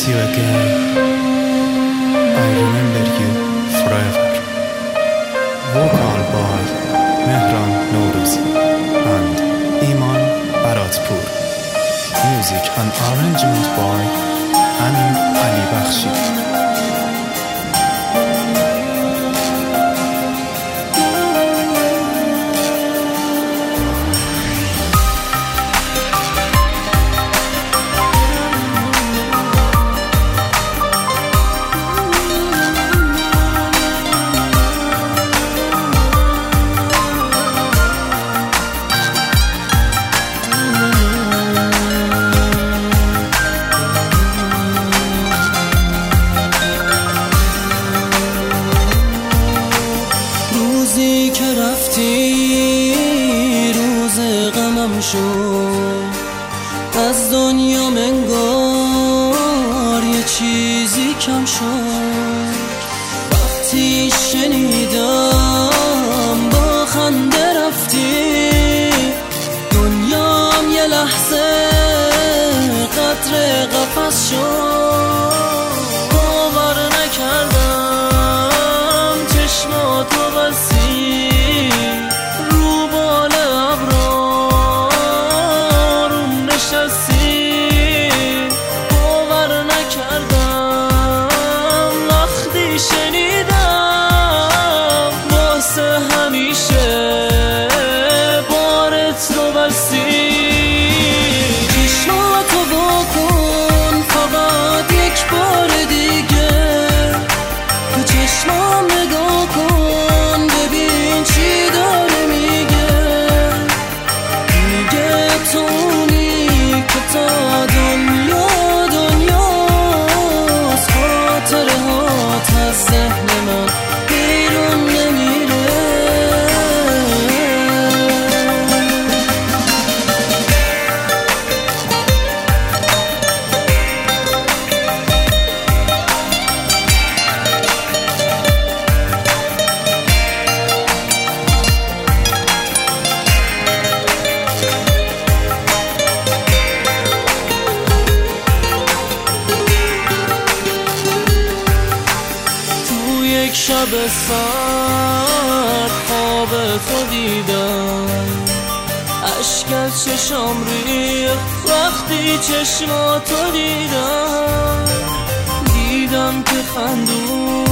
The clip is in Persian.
miss you again. I remember you forever. Vocal by Mehran Nourouzi and Iman Baratpour. Music and arrangement by Amin Ali Bakhshi. روزی که رفتی روز غمم شد، از دنیا منگار یه چیزی کم شد. وقتی شنیدم با خنده رفتی، دنیام یه لحظه قطره قفس شد. باور نکردم چشماتو بسی رو بال ابرارم نشستی. باور نکردم وقتی شنیدم واسه همیشه بارت رو بسی. چشماتو بکن فقط یک بار دیگه، تو چشمام نگاه کن ببین چی داره میگه. میگه تونی که تا دنیاست، خاطره هات از ذهن من بیرون نمیره. یک شب سرد خواب تو دیدم، اشک از چشام ریخت وقتی چشماتو دیدم. دیدم که خندون